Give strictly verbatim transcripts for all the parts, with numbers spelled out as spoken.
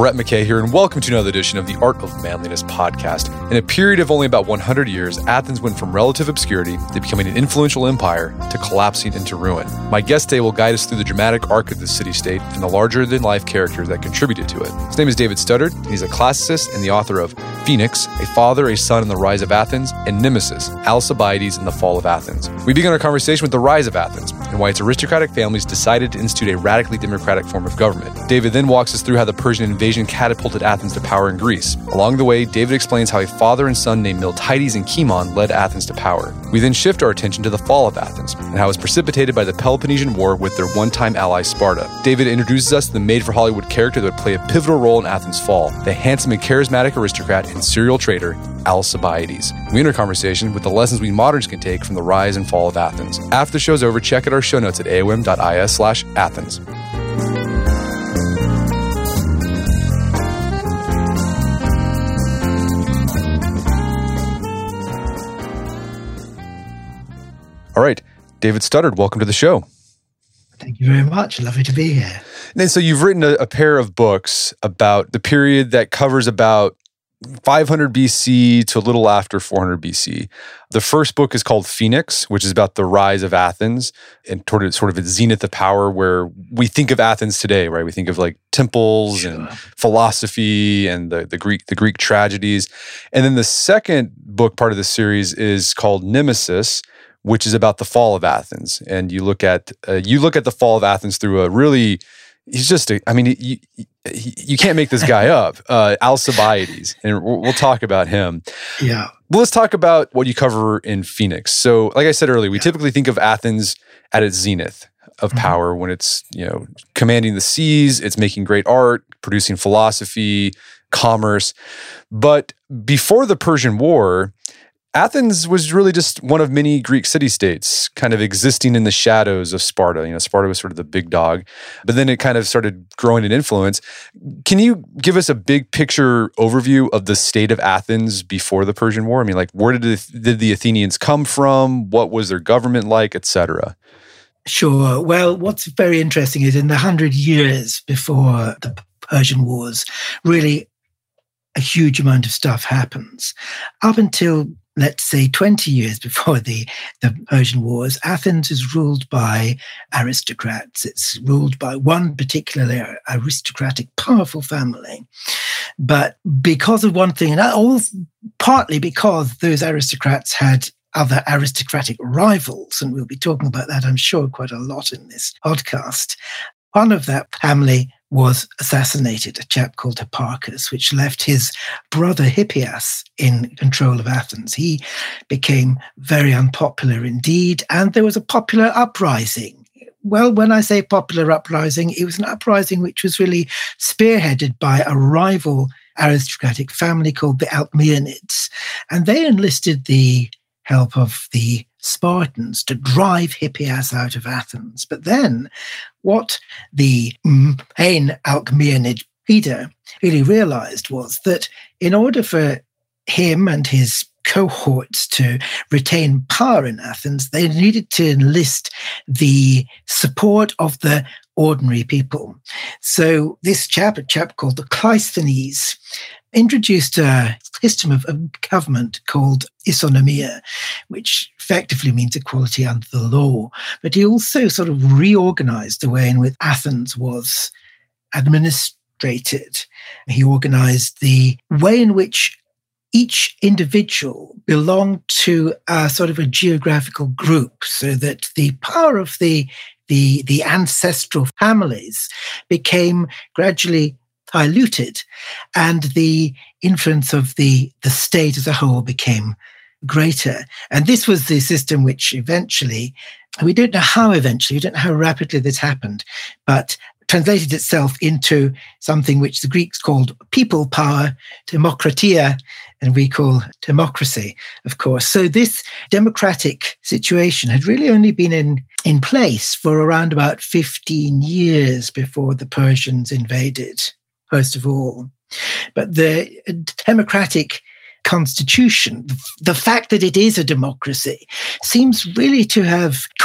Brett McKay here, and welcome to another edition of the Art of Manliness podcast. In a period of only about one hundred years, Athens went from relative obscurity to becoming an influential empire to collapsing into ruin. My guest today will guide us through the dramatic arc of the city-state and the larger-than-life characters that contributed to it. His name is David Studdard. He's a classicist and the author of Phoenix, A Father, a Son, and the Rise of Athens, and Nemesis, Alcibiades and the Fall of Athens. We begin our conversation with the rise of Athens and why its aristocratic families decided to institute a radically democratic form of government. David then walks us through how the Persian invasion catapulted Athens to power in Greece. Along the way, David explains how a father and son named Miltiades and Cimon led Athens to power. We then shift our attention to the fall of Athens and how it was precipitated by the Peloponnesian War with their one-time ally Sparta. David introduces us to the made-for-Hollywood character that would play a pivotal role in Athens' fall, the handsome and charismatic aristocrat and serial traitor Alcibiades. We enter conversation with the lessons we moderns can take from the rise and fall of Athens. After the show's over, check out our show notes at aom.is slash Athens. All right, David Studdard, welcome to the show. Thank you very much. Lovely to be here. And so you've written a, a pair of books about the period that covers about five hundred B C to a little after four hundred B C. The first book is called Phoenix, which is about the rise of Athens and sort of, sort of its zenith of power, where we think of Athens today, right? We think of like temples sure. and philosophy and the, the Greek the Greek tragedies. And then the second book, part of the series, is called Nemesis, which is about the fall of Athens. And you look at uh, you look at the fall of Athens through a really, he's just, a, I mean, you, you, you can't make this guy up, uh, Alcibiades, and we'll, we'll talk about him. Yeah. Well, let's talk about what you cover in Phoenix. So, like I said earlier, we yeah. typically think of Athens at its zenith of mm-hmm. power when it's, you know, commanding the seas, it's making great art, producing philosophy, commerce. But before the Persian War, Athens was really just one of many Greek city-states kind of existing in the shadows of Sparta. You know, Sparta was sort of the big dog, but then it kind of started growing in influence. Can you give us a big picture overview of the state of Athens before the Persian War? I mean, like, where did the, did the Athenians come from? What was their government like, et cetera? Sure. Well, what's very interesting is in the hundred years before the Persian Wars, really a huge amount of stuff happens. Up until, let's say, twenty years before the, the Persian Wars, Athens is ruled by aristocrats. It's ruled by one particularly aristocratic, powerful family. But because of one thing, and all partly because those aristocrats had other aristocratic rivals, and we'll be talking about that, I'm sure, quite a lot in this podcast. One of that family was assassinated, a chap called Hipparchus, which left his brother Hippias in control of Athens. He became very unpopular indeed, and there was a popular uprising. Well, when I say popular uprising, it was an uprising which was really spearheaded by a rival aristocratic family called the Alcmaeonids, and they enlisted the help of the Spartans to drive Hippias out of Athens. But then what the main Alcmaeonid leader really realized was that in order for him and his cohorts to retain power in Athens, they needed to enlist the support of the ordinary people. So this chap, a chap called the Cleisthenes, introduced a system of, of government called isonomia, which effectively means equality under the law. But he also sort of reorganized the way in which Athens was administrated. He organized the way in which each individual belonged to a sort of a geographical group, so that the power of the, the, the ancestral families became gradually diluted, and the influence of the, the state as a whole became greater. And this was the system which eventually, we don't know how eventually, we don't know how rapidly this happened, but translated itself into something which the Greeks called people power, demokratia, and we call democracy, of course. So this democratic situation had really only been in, in place for around about fifteen years before the Persians invaded, first of all. But the democratic constitution, the fact that it is a democracy, seems really to have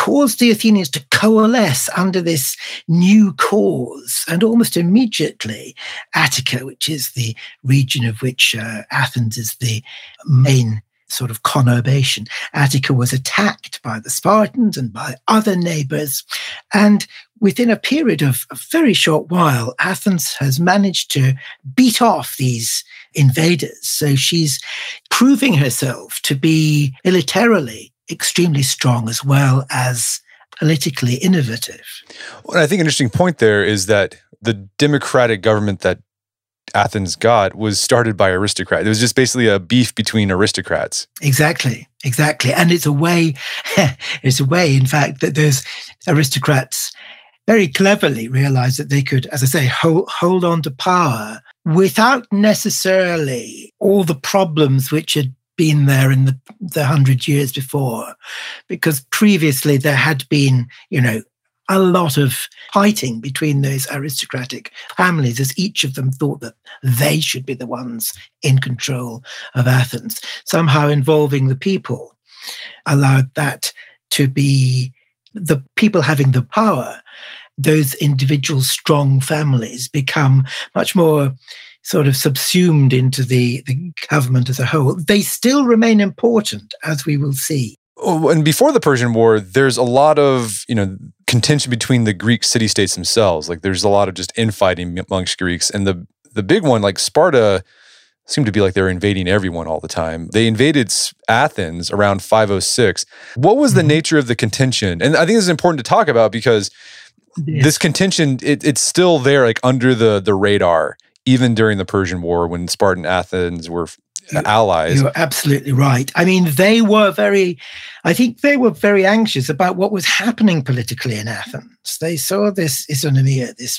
caused the Athenians to coalesce under this new cause. And almost immediately, Attica, which is the region of which uh, Athens is the main sort of conurbation, Attica was attacked by the Spartans and by other neighbors. And within a period of a very short while, Athens has managed to beat off these invaders. So she's proving herself to be militarily extremely strong as well as politically innovative. Well, I think an interesting point there is that the democratic government that Athens got was started by aristocrats. It was just basically a beef between aristocrats. Exactly, exactly. And it's a way, it's a way, in fact, that those aristocrats very cleverly realized that they could, as I say, hold, hold on to power without necessarily all the problems which had been there in the, the hundred years before. Because previously there had been, you know, a lot of fighting between those aristocratic families, as each of them thought that they should be the ones in control of Athens. Somehow involving the people allowed that to be the people having the power. Those individual strong families become much more sort of subsumed into the, the government as a whole. They still remain important, as we will see. Oh, and before the Persian War, there's a lot of, you know, contention between the Greek city-states themselves. Like there's a lot of just infighting amongst Greeks. And the the big one, like Sparta, seemed to be like they were invading everyone all the time. They invaded Athens around five oh six. What was the mm-hmm. nature of the contention? And I think this is important to talk about because yes. this contention, it, it's still there, like under the the radar, even during the Persian War when Spartan Athens were allies. You're absolutely right. I mean, they were very, I think they were very anxious about what was happening politically in Athens. They saw this isonomia, this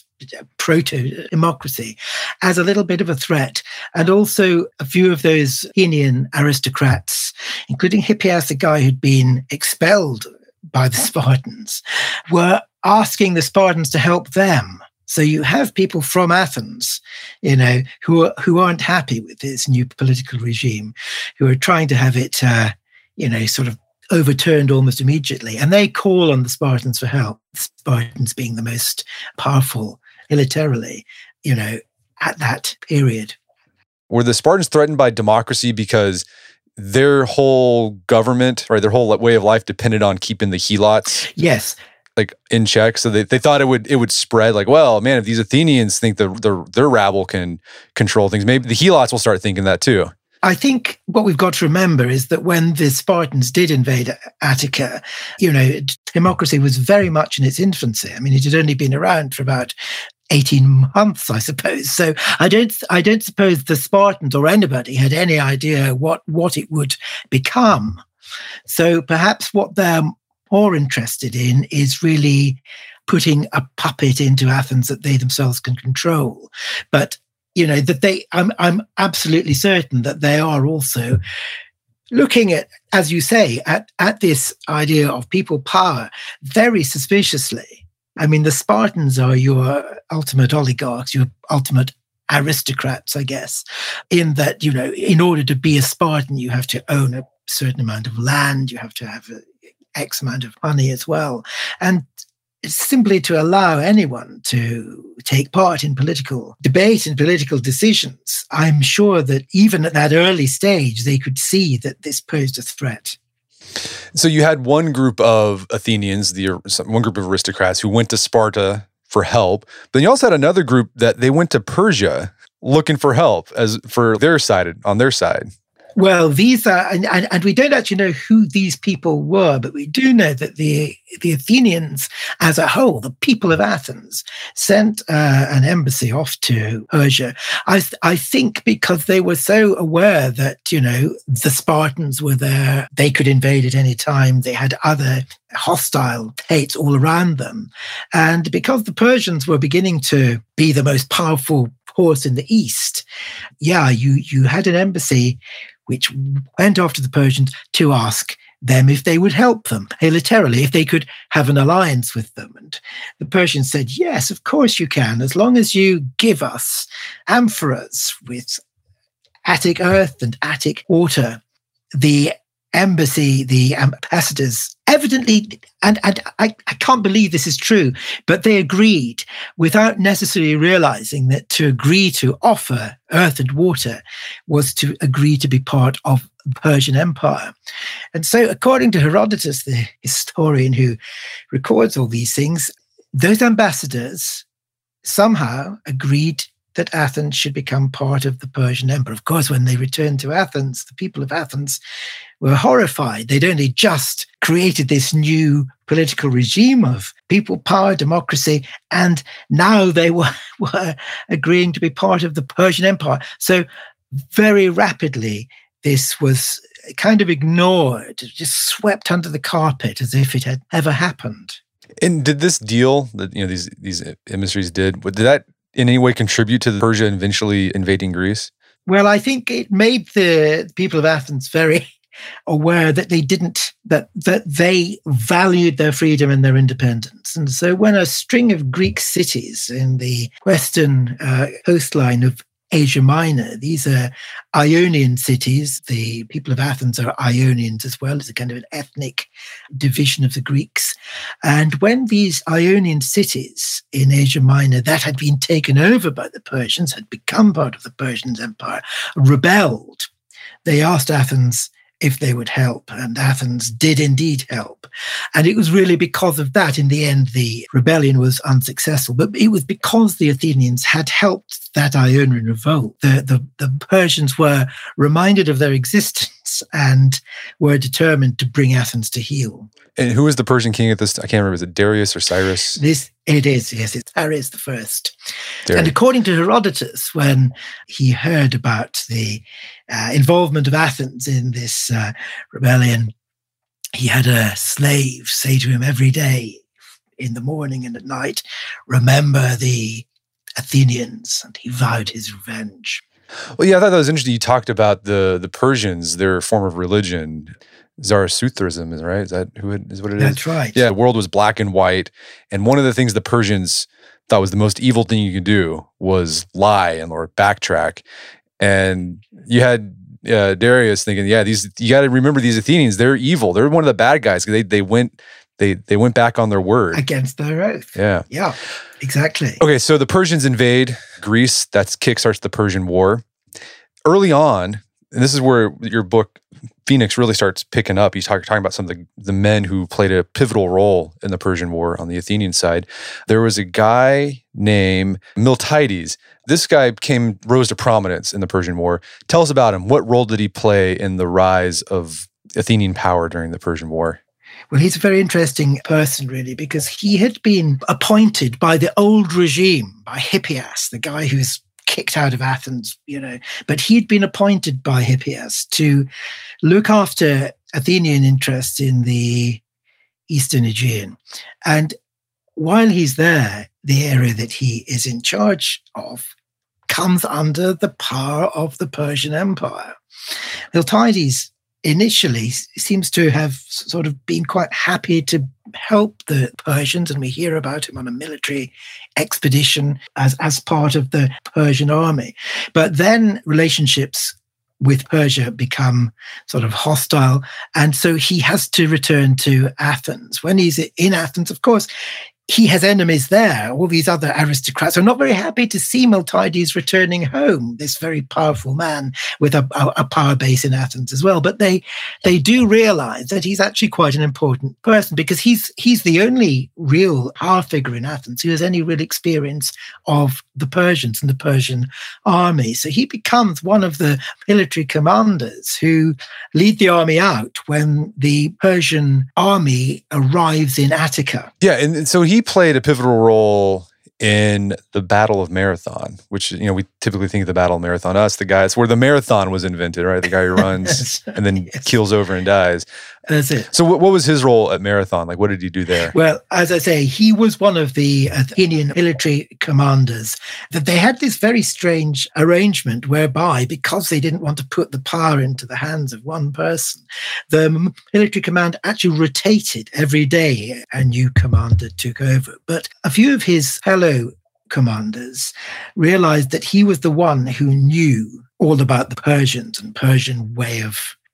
proto-democracy, as a little bit of a threat. And also a few of those Athenian aristocrats, including Hippias, the guy who'd been expelled by the Spartans, were asking the Spartans to help them. So you have people from Athens, you know, who are, who aren't happy with this new political regime, who are trying to have it, uh, you know, sort of overturned almost immediately. And they call on the Spartans for help, the Spartans being the most powerful militarily, you know, at that period. Were the Spartans threatened by democracy because their whole government, right, their whole way of life depended on keeping the helots? Yes. Like in check, so they, they thought it would it would spread. Like, well, man, if these Athenians think the, the their rabble can control things, maybe the helots will start thinking that too. I think what we've got to remember is that when the Spartans did invade Attica, you know, democracy was very much in its infancy. I mean, it had only been around for about eighteen months, I suppose. So I don't I don't suppose the Spartans or anybody had any idea what what it would become. So perhaps what they're more interested in is really putting a puppet into Athens that they themselves can control. But, you know, that they, I'm, I'm absolutely certain that they are also looking at, as you say, at, at this idea of people power very suspiciously. I mean, the Spartans are your ultimate oligarchs, your ultimate aristocrats, I guess, in that, you know, in order to be a Spartan, you have to own a certain amount of land, you have to have a X amount of money as well. And it's simply to allow anyone to take part in political debate and political decisions. I'm sure that even at that early stage, they could see that this posed a threat. So you had one group of Athenians, the one group of aristocrats who went to Sparta for help. But then you also had another group that they went to Persia looking for help as for their side, on their side. Well, these are, and, and, and we don't actually know who these people were, but we do know that the the Athenians as a whole, the people of Athens, sent uh, an embassy off to Persia. I, I think because they were so aware that, you know, the Spartans were there, they could invade at any time, they had other hostile states all around them. And because the Persians were beginning to be the most powerful force in the East, yeah, you you had an embassy which went off to the Persians to ask them if they would help them militarily, if they could have an alliance with them. And the Persians said, yes, of course you can, as long as you give us amphoras with Attic earth and Attic water. The embassy, the ambassadors, evidently, and, and I, I can't believe this is true, but they agreed without necessarily realizing that to agree to offer earth and water was to agree to be part of the Persian Empire. And so, according to Herodotus, the historian who records all these things, those ambassadors somehow agreed that Athens should become part of the Persian Empire. Of course, when they returned to Athens, the people of Athens were horrified. They'd only just created this new political regime of people power, democracy, and now they were, were agreeing to be part of the Persian Empire. So very rapidly, this was kind of ignored, just swept under the carpet as if it had ever happened. And did this deal that, you know, these these emissaries did, did that in any way contribute to Persia eventually invading Greece? Well, I think it made the people of Athens very aware that they didn't, that that they valued their freedom and their independence. And so when a string of Greek cities in the western uh, coastline of Asia Minor, these are Ionian cities. The people of Athens are Ionians as well. It's a kind of an ethnic division of the Greeks. And when these Ionian cities in Asia Minor that had been taken over by the Persians, had become part of the Persian Empire, rebelled, they asked Athens if they would help, and Athens did indeed help. And it was really because of that, in the end, the rebellion was unsuccessful. But it was because the Athenians had helped that Ionian revolt. The, the, the Persians were reminded of their existence and were determined to bring Athens to heel. And who was the Persian king at this? I can't remember. Is it Darius or Cyrus? This it is, yes. It's Darius the First. Darius. And according to Herodotus, when he heard about the uh, involvement of Athens in this uh, rebellion, he had a slave say to him every day, in the morning and at night, "Remember the Athenians," and he vowed his revenge. Well, yeah, I thought that was interesting. You talked about the the Persians, their form of religion. Zoroastrianism, is right? Is that who it is? What it is? That's right. Yeah, the world was black and white, and one of the things the Persians thought was the most evil thing you could do was lie and or backtrack. And you had uh, Darius thinking, yeah, these you got to remember these Athenians. They're evil. They're one of the bad guys. They they went they they went back on their word against their oath. Yeah, yeah, exactly. Okay, so the Persians invade Greece. That kickstarts the Persian War. Early on, and this is where your book Phoenix really starts picking up. You talk talking about some of the, the men who played a pivotal role in the Persian War on the Athenian side. There was a guy named Miltiades. This guy came rose to prominence in the Persian War. Tell us about him. What role did he play in the rise of Athenian power during the Persian War? Well, he's a very interesting person, really, because he had been appointed by the old regime, by Hippias, the guy who's kicked out of Athens, you know, but he'd been appointed by Hippias to look after Athenian interests in the Eastern Aegean. And while he's there, the area that he is in charge of comes under the power of the Persian Empire. Miltiades initially seems to have sort of been quite happy to help the Persians, and we hear about him on a military expedition as, as part of the Persian army. But then relationships with Persia become sort of hostile, and so he has to return to Athens. When he's in Athens, of course, he has enemies there. All these other aristocrats are not very happy to see Miltiades returning home, this very powerful man with a, a, a power base in Athens as well. But they they do realize that he's actually quite an important person, because he's he's the only real power figure in Athens who has any real experience of the Persians and the Persian army. So he becomes one of the military commanders who lead the army out when the Persian army arrives in Attica. Yeah, and, and so he He played a pivotal role in the Battle of Marathon, which, you know, we typically think of the Battle of Marathon, us, the guys, where the marathon was invented, right? The guy who runs and then yes. keels over and dies. That's it. So what, what was his role at Marathon? Like, what did he do there? Well, as I say, he was one of the Athenian military commanders. That they had this very strange arrangement whereby, because they didn't want to put the power into the hands of one person, the military command actually rotated every day. A new commander took over. But a few of his fellow commanders realized that he was the one who knew all about the Persians and Persian way of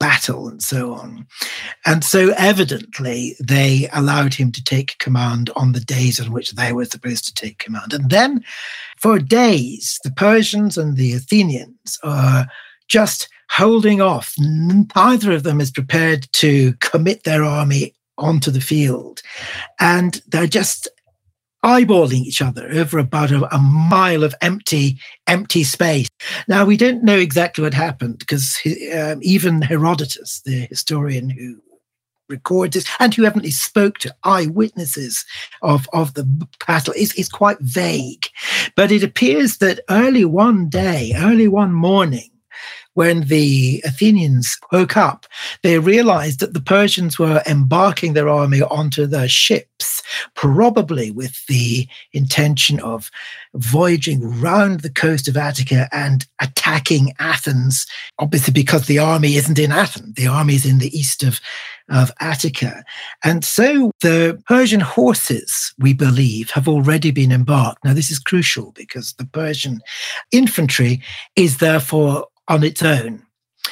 battle and so on. And so evidently they allowed him to take command on the days on which they were supposed to take command. And then for days, the Persians and the Athenians are just holding off. Neither of them is prepared to commit their army onto the field. And they're just eyeballing each other over about a, a mile of empty, empty space. Now, we don't know exactly what happened because um, even Herodotus, the historian who records this and who evidently spoke to eyewitnesses of, of the battle, is, is quite vague. But it appears that early one day, early one morning, when the Athenians woke up, they realized that the Persians were embarking their army onto their ships, probably with the intention of voyaging round the coast of Attica and attacking Athens, obviously because the army isn't in Athens. The army is in the east of, of Attica. And so the Persian horses, we believe, have already been embarked. Now, this is crucial because the Persian infantry is therefore on its own.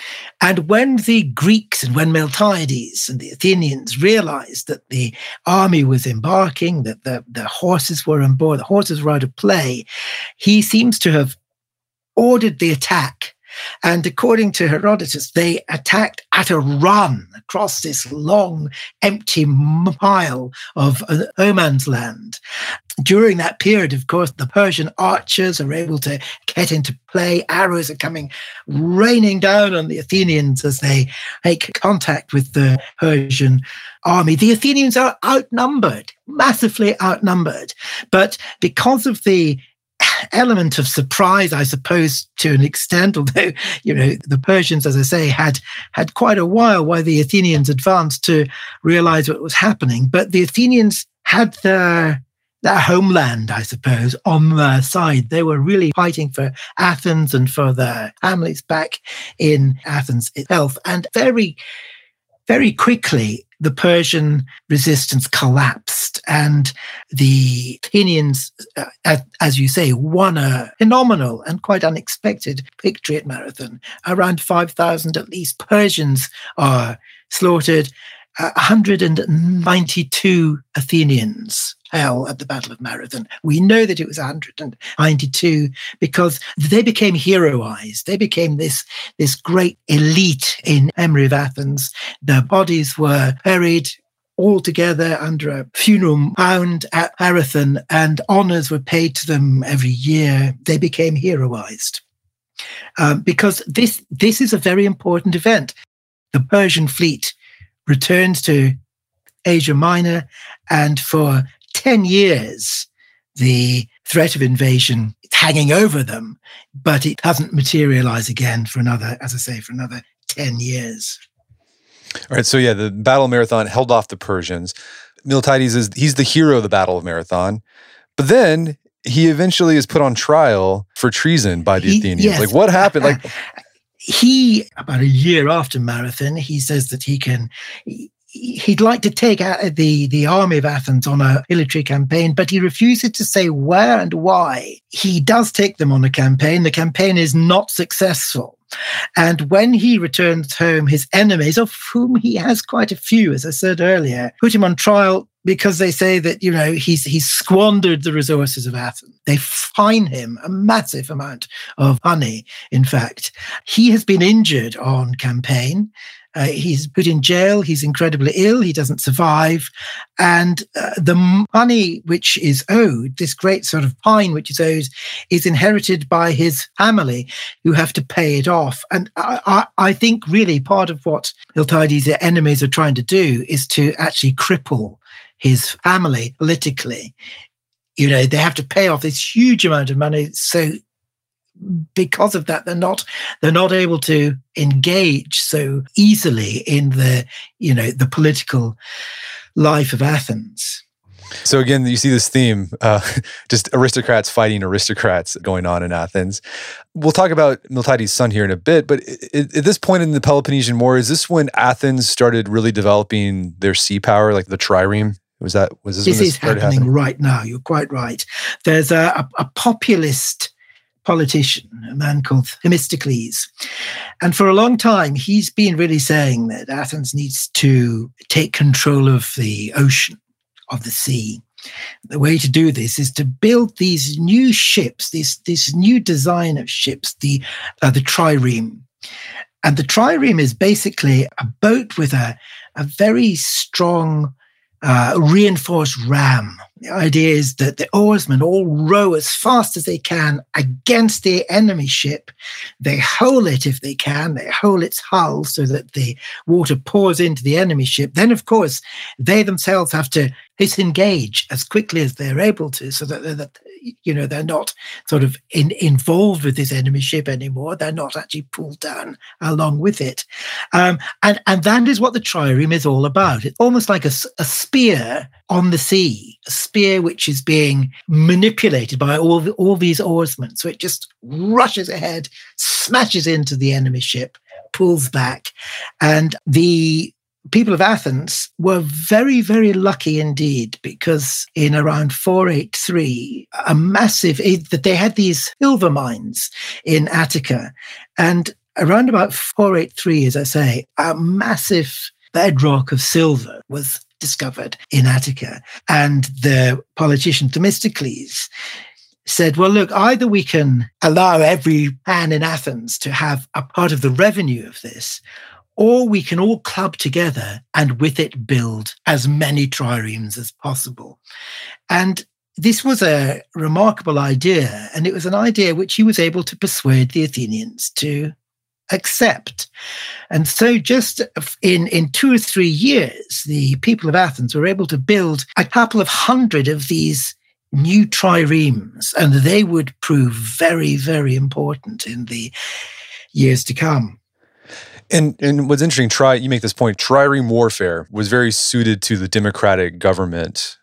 And when the Greeks and when Miltiades and the Athenians realized that the army was embarking, that the, the horses were on board, the horses were out of play, he seems to have ordered the attack. And according to Herodotus, they attacked at a run across this long, empty mile of uh, no man's land. During that period, of course, the Persian archers are able to get into play. Arrows are coming raining down on the Athenians as they make contact with the Persian army. The Athenians are outnumbered, massively outnumbered. But because of the element of surprise, I suppose, to an extent, although, you know, the Persians, as I say, had had quite a while while the Athenians advanced to realize what was happening. But the Athenians had their, their homeland, I suppose, on their side. They were really fighting for Athens and for their families back in Athens itself. And very, very quickly, the Persian resistance collapsed and the Athenians, uh, as you say, won a phenomenal and quite unexpected victory at Marathon. Around five thousand at least Persians are slaughtered. Uh, one hundred ninety-two Athenians fell at the Battle of Marathon. We know that it was one hundred ninety-two because they became heroized. They became this, this great elite in memory of Athens. Their bodies were buried all together under a funeral mound at Marathon, and honors were paid to them every year. They became heroized um, because this, this is a very important event. The Persian fleet returns to Asia Minor, and for ten years, the threat of invasion is hanging over them, but it doesn't materialize again for another, as I say, for another ten years. All right, so yeah, the Battle of Marathon held off the Persians. Miltiades is, he's the hero of the Battle of Marathon, but then he eventually is put on trial for treason by the he, Athenians. Yes. Like, what happened? Like, He, about a year after Marathon, he says that he can, he'd like to take out the, the army of Athens on a military campaign, but he refuses to say where and why. He does take them on a campaign. The campaign is not successful. And when he returns home, his enemies, of whom he has quite a few, as I said earlier, put him on trial because they say that, you know, he's he's squandered the resources of Athens. They fine him a massive amount of money, in fact. He has been injured on campaign. Uh, he's put in jail. He's incredibly ill. He doesn't survive. And uh, the money which is owed, this great sort of fine which is owed, is inherited by his family, who have to pay it off. And I, I, I think really part of what Miltiades' enemies are trying to do is to actually cripple his family politically. You know, they have to pay off this huge amount of money. So because of that, they're not they're not able to engage so easily in the, you know, the political life of Athens. So again, you see this theme, uh, just aristocrats fighting aristocrats going on in Athens. We'll talk about Miltiades' son here in a bit, but at this point in the Peloponnesian War, is this when Athens started really developing their sea power, like the trireme? Was that was this? This when is this started happening happening? right now. You're quite right. There's a, a, a populist politician, a man called Themistocles. And for a long time, he's been really saying that Athens needs to take control of the ocean, of the sea. The way to do this is to build these new ships, this, this new design of ships, the, uh, the trireme. And the trireme is basically a boat with a, a very strong uh, reinforced ram. The idea is that the oarsmen all row as fast as they can against the enemy ship. They hole it if they can. They hole its hull so that the water pours into the enemy ship. Then, of course, they themselves have to disengage as quickly as they're able to, so that, that you know, they're not sort of in, involved with this enemy ship anymore. They're not actually pulled down along with it. Um, and, and that is what the trireme is all about. It's almost like a, a spear on the sea, a spear which is being manipulated by all, the, all these oarsmen. So it just rushes ahead, smashes into the enemy ship, pulls back. And the people of Athens were very, very lucky indeed, because in around four eighty-three, a massive, that they had these silver mines in Attica. And around about four eighty-three, as I say, a massive bedrock of silver was discovered in Attica. And the politician Themistocles said, well, look, either we can allow every man in Athens to have a part of the revenue of this, or we can all club together and with it build as many triremes as possible. And this was a remarkable idea, and it was an idea which he was able to persuade the Athenians to accept. And so just in, in two or three years, the people of Athens were able to build a couple of hundred of these new triremes, and they would prove very, very important in the years to come. And and what's interesting, tri you make this point, trireme warfare was very suited to the democratic government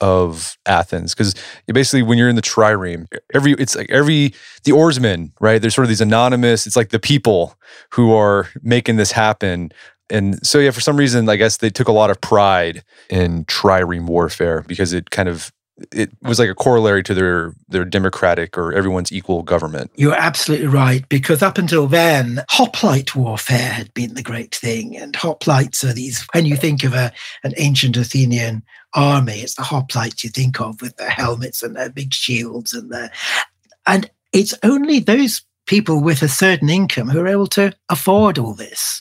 of Athens, because basically when you're in the trireme, every it's like every the oarsmen, right? There's sort of these anonymous. It's like the people who are making this happen. And so yeah, for some reason, I guess they took a lot of pride in trireme warfare, because it kind of it was like a corollary to their their democratic or everyone's equal government. You're absolutely right, because up until then, hoplite warfare had been the great thing. And hoplites are these, when you think of a an ancient Athenian army, it's the hoplites you think of with their helmets and their big shields. and their, And it's only those people with a certain income who are able to afford all this.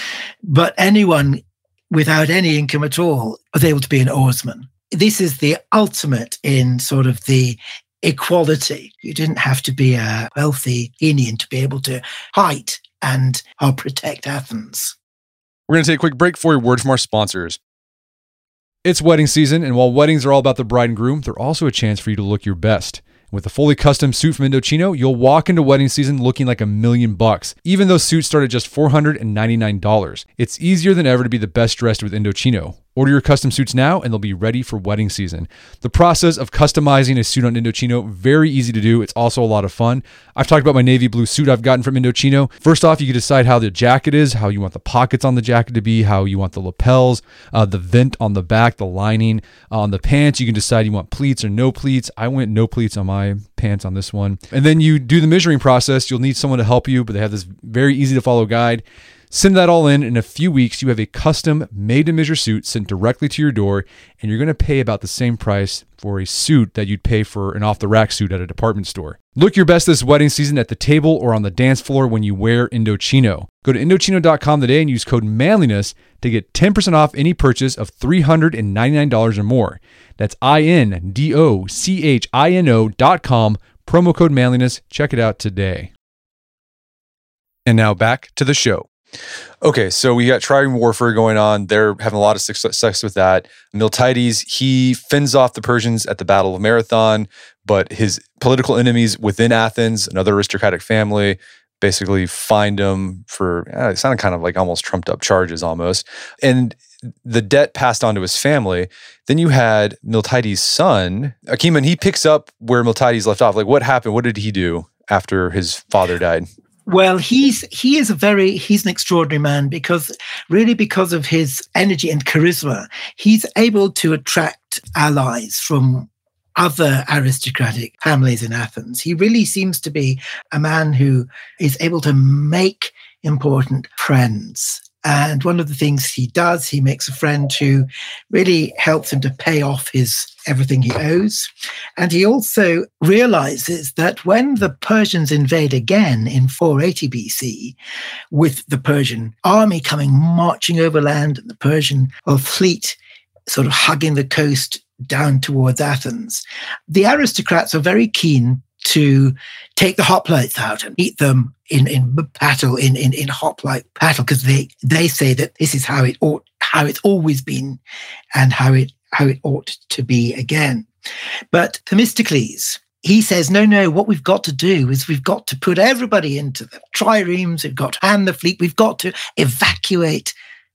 But anyone without any income at all was able to be an oarsman. This is the ultimate in sort of the equality. You didn't have to be a wealthy Athenian to be able to fight and uh, protect Athens. We're going to take a quick break for a word from our sponsors. It's wedding season, and while weddings are all about the bride and groom, they're also a chance for you to look your best. With a fully custom suit from Indochino, you'll walk into wedding season looking like a million bucks, even though suits start at just four hundred ninety-nine dollars. It's easier than ever to be the best dressed with Indochino. Order your custom suits now and they'll be ready for wedding season. The process of customizing a suit on Indochino, very easy to do. It's also a lot of fun. I've talked about my navy blue suit I've gotten from Indochino. First off, you can decide how the jacket is, how you want the pockets on the jacket to be, how you want the lapels, uh, the vent on the back, the lining. Uh, on the pants, you can decide you want pleats or no pleats. I went no pleats on my pants on this one. And then you do the measuring process. You'll need someone to help you, but they have this very easy to follow guide. Send that all in. In a few weeks, you have a custom made-to-measure suit sent directly to your door, and you're going to pay about the same price for a suit that you'd pay for an off-the-rack suit at a department store. Look your best this wedding season at the table or on the dance floor when you wear Indochino. Go to Indochino dot com today and use code manliness to get ten percent off any purchase of three hundred ninety-nine dollars or more. That's I N D O C H I N O dot com, promo code manliness. Check it out today. And now back to the show. Okay, so we got trireme warfare going on. They're having a lot of success with that. Miltiades, he fends off the Persians at the Battle of Marathon, but his political enemies within Athens, another aristocratic family, basically find him for, uh, it sounded kind of like almost trumped up charges almost. And the debt passed on to his family. Then you had Miltiades' son, Achaemon, he picks up where Miltiades left off. Like, what happened? What did he do after his father died? Well, he's he is a very he's an extraordinary man, because really because of his energy and charisma, he's able to attract allies from other aristocratic families in Athens. He really seems to be a man who is able to make important friends. And one of the things he does, he makes a friend who really helps him to pay off his everything he owes. And he also realizes that when the Persians invade again in four eighty B C, with the Persian army coming marching overland and the Persian fleet sort of hugging the coast down towards Athens, the aristocrats are very keen to take the hoplites out and eat them in, in battle, in, in, in hoplite battle, because they, they say that this is how it ought, how it's always been and how it, how it ought to be again. But Themistocles, he says, no, no, what we've got to do is we've got to put everybody into the triremes, we've got to hand the fleet, we've got to evacuate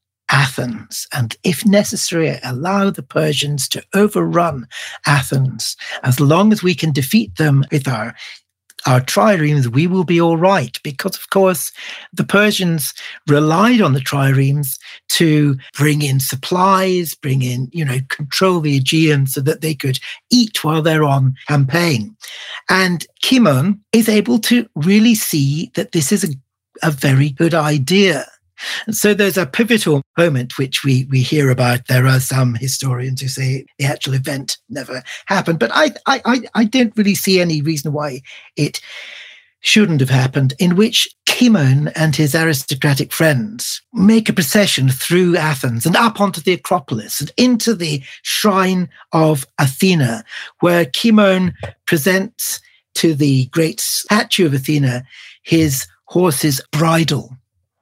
Athens, and if necessary, allow the Persians to overrun Athens. As long as we can defeat them with our our triremes, we will be all right. Because, of course, the Persians relied on the triremes to bring in supplies, bring in, you know, control the Aegean so that they could eat while they're on campaign. And Cimon is able to really see that this is a, a very good idea. And so there's a pivotal moment which we we hear about. There are some historians who say the actual event never happened, but I I I, I don't really see any reason why it shouldn't have happened, in which Cimon and his aristocratic friends make a procession through Athens and up onto the Acropolis and into the shrine of Athena, where Cimon presents to the great statue of Athena his horse's bridle.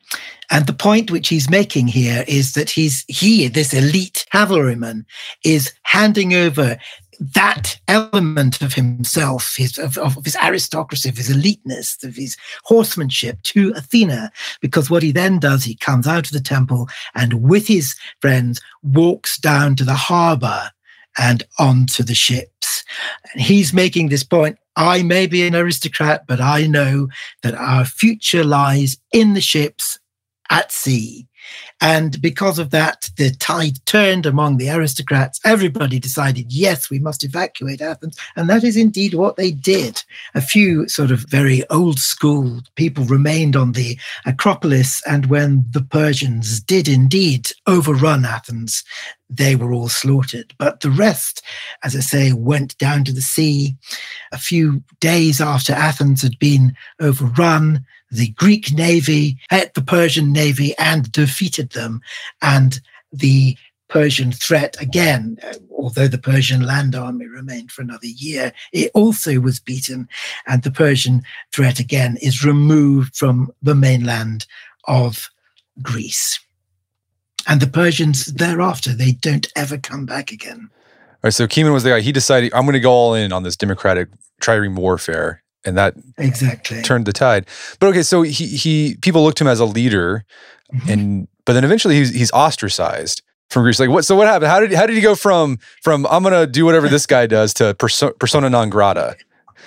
And the point which he's making here is that he's he, this elite cavalryman, is handing over that element of himself, his, of, of his aristocracy, of his eliteness, of his horsemanship to Athena. Because what he then does, he comes out of the temple and with his friends walks down to the harbor and onto the ships. And he's making this point. I may be an aristocrat, but I know that our future lies in the ships at sea. And because of that, the tide turned among the aristocrats. Everybody decided, yes, we must evacuate Athens. And that is indeed what they did. A few sort of very old school people remained on the Acropolis. And when the Persians did indeed overrun Athens, they were all slaughtered. But the rest, as I say, went down to the sea. A few days after Athens had been overrun, the Greek navy hit the Persian navy and defeated them. And the Persian threat, again, although the Persian land army remained for another year, it also was beaten. And the Persian threat, again, is removed from the mainland of Greece. And the Persians thereafter, they don't ever come back again. All right, so Cimon was the guy, he decided, I'm going to go all in on this democratic trireme warfare. And that exactly turned the tide. But okay, so he he people looked to him as a leader, mm-hmm. and but then eventually he's he's ostracized from Greece. Like what? So what happened? How did how did he go from from I'm gonna do whatever this guy does to perso- persona non grata?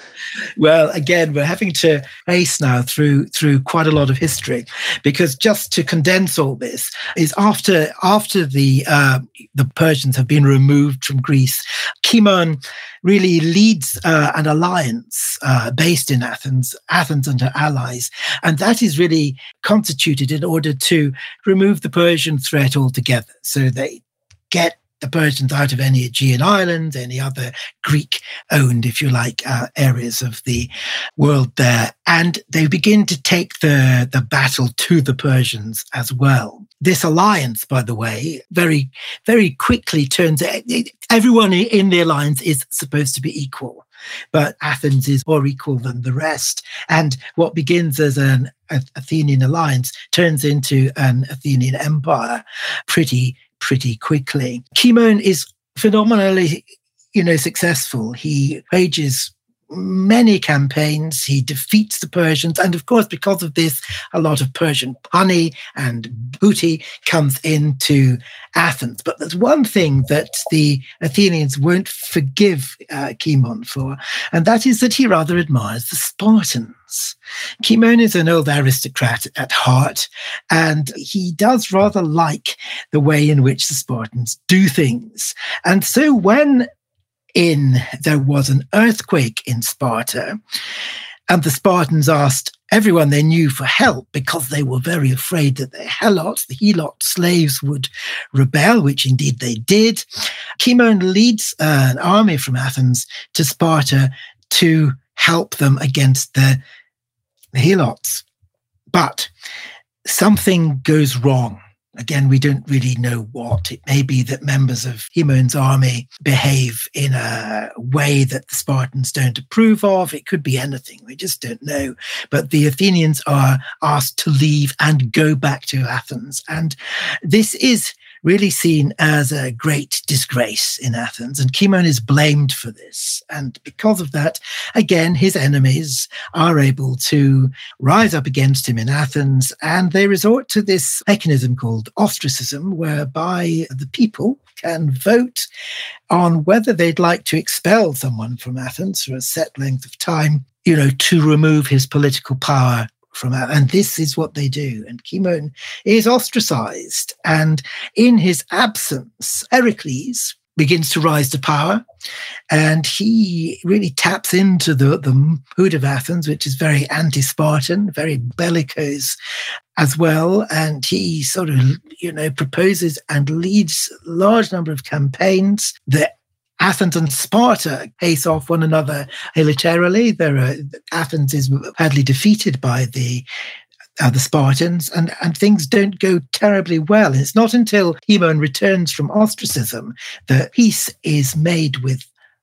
Well, again, we're having to race now through through quite a lot of history, because just to condense all this is after after the uh, the Persians have been removed from Greece, Cimon really leads uh, an alliance uh, based in Athens, Athens and her allies, and that is really constituted in order to remove the Persian threat altogether. So they get the Persians out of any Aegean islands, any other Greek-owned, if you like, uh, areas of the world there. And they begin to take the, the battle to the Persians as well. This alliance, by the way, very, very quickly turns out, everyone in the alliance is supposed to be equal, but Athens is more equal than the rest. And what begins as an Athenian alliance turns into an Athenian empire pretty pretty quickly. Cimon is phenomenally, you know, successful. He wages many campaigns. He defeats the Persians. And of course, because of this, a lot of Persian honey and booty comes into Athens. But there's one thing that the Athenians won't forgive uh, Cimon for, and that is that he rather admires the Spartans. Cimon is an old aristocrat at heart, and he does rather like the way in which the Spartans do things. And so when in there was an earthquake in Sparta, and the Spartans asked everyone they knew for help because they were very afraid that the Helots, the Helot slaves, would rebel, which indeed they did. Cimon leads uh, an army from Athens to Sparta to help them against the, the Helots. But something goes wrong. Again, we don't really know what. It may be that members of Cimon's army behave in a way that the Spartans don't approve of. It could be anything. We just don't know. But the Athenians are asked to leave and go back to Athens. And this is really seen as a great disgrace in Athens. And Cimon is blamed for this. And because of that, again, his enemies are able to rise up against him in Athens. And they resort to this mechanism called ostracism, whereby the people can vote on whether they'd like to expel someone from Athens for a set length of time, you know, to remove his political power from out. And this is what they do. And Cimon is ostracized. And in his absence, Pericles begins to rise to power. And he really taps into the, the mood of Athens, which is very anti-Spartan, very bellicose as well. And he sort of, you know, proposes and leads a large number of campaigns that Athens and Sparta face off one another militarily. There are, Athens is badly defeated by the uh, the Spartans, and, and things don't go terribly well. And it's not until Cimon returns from ostracism that peace is made with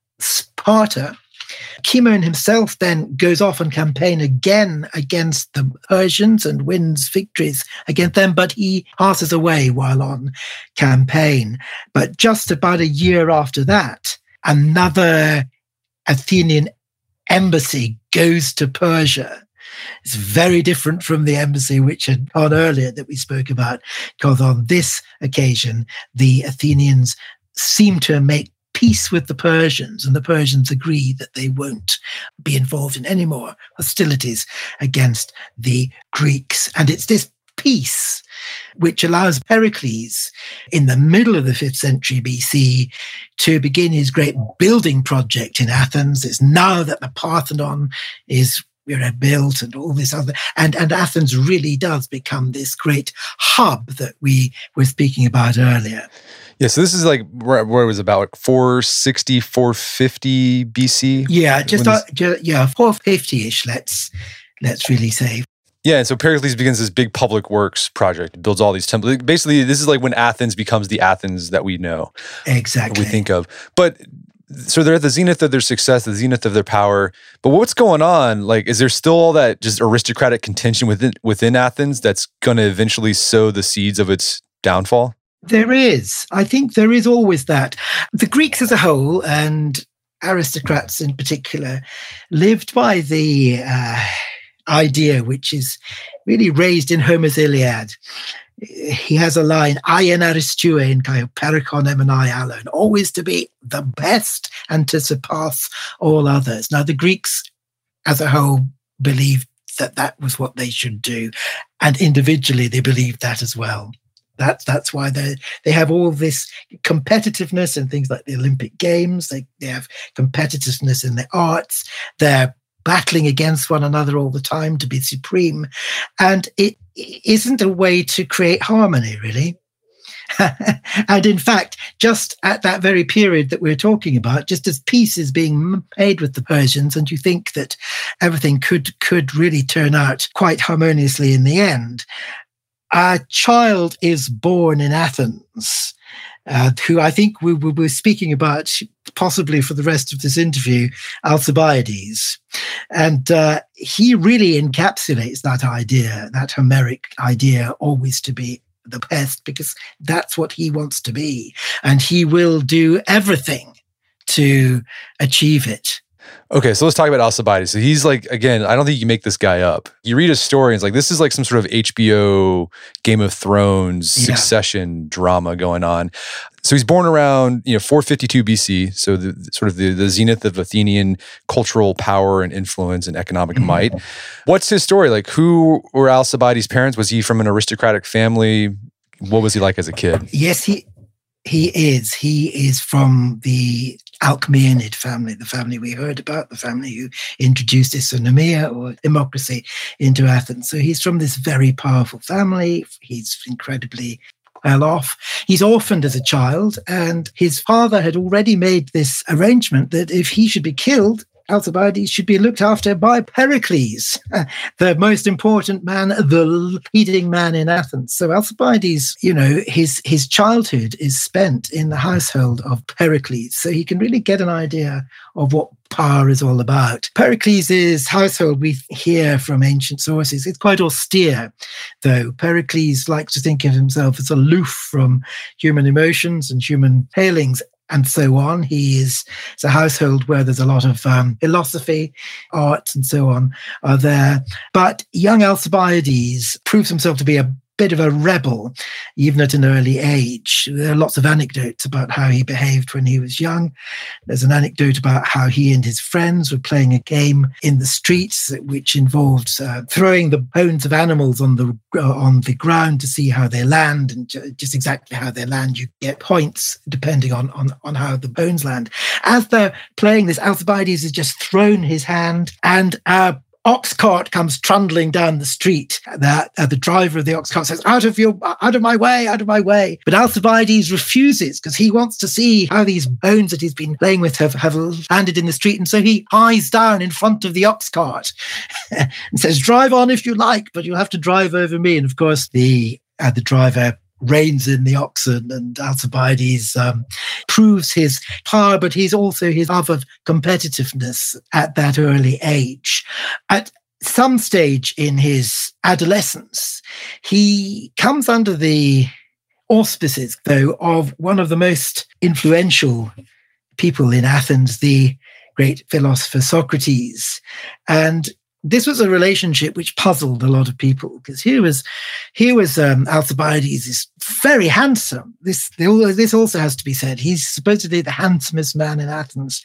Sparta. Cimon himself then goes off on campaign again against the Persians and wins victories against them, but he passes away while on campaign. But just about a year after that, another Athenian embassy goes to Persia. It's very different from the embassy which had gone earlier that we spoke about, because on this occasion, the Athenians seem to make peace with the Persians, and the Persians agree that they won't be involved in any more hostilities against the Greeks. And it's this peace which allows Pericles, in the middle of the fifth century B C, to begin his great building project in Athens. It's now that the Parthenon is you know, built and all this other, and, and Athens really does become this great hub that we were speaking about earlier. Yeah, so this is like where, where it was about like four sixty, four fifty B C. Yeah, just, uh, just yeah, four fifty-ish. Let's let's really say. Yeah, and so Pericles begins this big public works project, builds all these temples. Basically, this is like when Athens becomes the Athens that we know, exactly, we think of. But so they're at the zenith of their success, the zenith of their power. But what's going on? Like, is there still all that just aristocratic contention within within Athens that's going to eventually sow the seeds of its downfall? There is. I think there is always that. The Greeks as a whole, and aristocrats in particular, lived by the uh, idea which is really raised in Homer's Iliad. He has a line, "Aien aristuein kai perikon emenai alone," always to be the best and to surpass all others. Now, the Greeks as a whole believed that that was what they should do, and individually they believed that as well. That's that's why they they have all this competitiveness in things like the Olympic Games. They they have competitiveness in the arts. They're battling against one another all the time to be supreme, and it isn't a way to create harmony, really. And in fact, just at that very period that we're talking about, just as peace is being made with the Persians, and you think that everything could could really turn out quite harmoniously in the end, a child is born in Athens, uh, who I think we we were speaking about possibly for the rest of this interview, Alcibiades. And uh, he really encapsulates that idea, that Homeric idea, always to be the best, because that's what he wants to be. And he will do everything to achieve it. Okay, so let's talk about Alcibiades. So he's like, again, I don't think you make this guy up. You read his story, and it's like, this is like some sort of H B O Game of Thrones yeah. succession drama going on. So he's born around, you know, four fifty-two B C, so the sort of the, the zenith of Athenian cultural power and influence and economic mm-hmm. might. What's his story? Like, who were Alcibiades' parents? Was he from an aristocratic family? What was he like as a kid? Yes, he he is. He is from the Alcmaeonid family, the family we heard about, the family who introduced isonomia or democracy into Athens. So he's from this very powerful family. He's incredibly well off. He's orphaned as a child, and his father had already made this arrangement that if he should be killed, Alcibiades should be looked after by Pericles, the most important man, the leading man in Athens. So Alcibiades, you know, his his childhood is spent in the household of Pericles. So he can really get an idea of what power is all about. Pericles' household, we hear from ancient sources, it's quite austere, though. Pericles likes to think of himself as aloof from human emotions and human failings, and so on. He is it's a household where there's a lot of um, philosophy, art, and so on are there. But young Alcibiades proves himself to be a bit of a rebel, even at an early age. There are lots of anecdotes about how he behaved when he was young. There's an anecdote about how he and his friends were playing a game in the streets, which involved uh, throwing the bones of animals on the uh, on the ground to see how they land, and just exactly how they land. You get points depending on, on, on how the bones land. As they're playing this, Alcibiades has just thrown his hand, and uh, ox cart comes trundling down the street. That uh, the driver of the ox cart says, out of your, out of my way, out of my way. But Alcibiades refuses because he wants to see how these bones that he's been playing with have, have landed in the street. And so he hies down in front of the ox cart and says, drive on if you like, but you'll have to drive over me. And of course, the uh, the driver reins in the oxen, and Alcibiades um, proves his power, but he's also his love of competitiveness at that early age. At some stage in his adolescence, he comes under the auspices, though, of one of the most influential people in Athens, the great philosopher Socrates. And this was a relationship which puzzled a lot of people, because here was, here was um, Alcibiades is very handsome. This, this also has to be said. He's supposedly the handsomest man in Athens.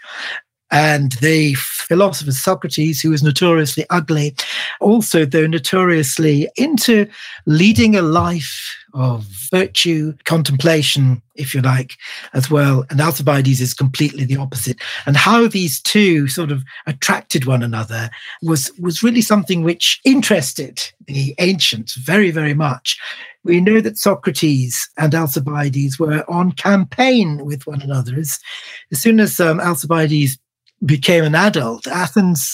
And the philosopher Socrates, who was notoriously ugly, also, though, notoriously into leading a life of virtue, contemplation, if you like, as well. And Alcibiades is completely the opposite. And how these two sort of attracted one another was, was really something which interested the ancients very, very much. We know that Socrates and Alcibiades were on campaign with one another. As, as soon as um, Alcibiades became an adult, Athens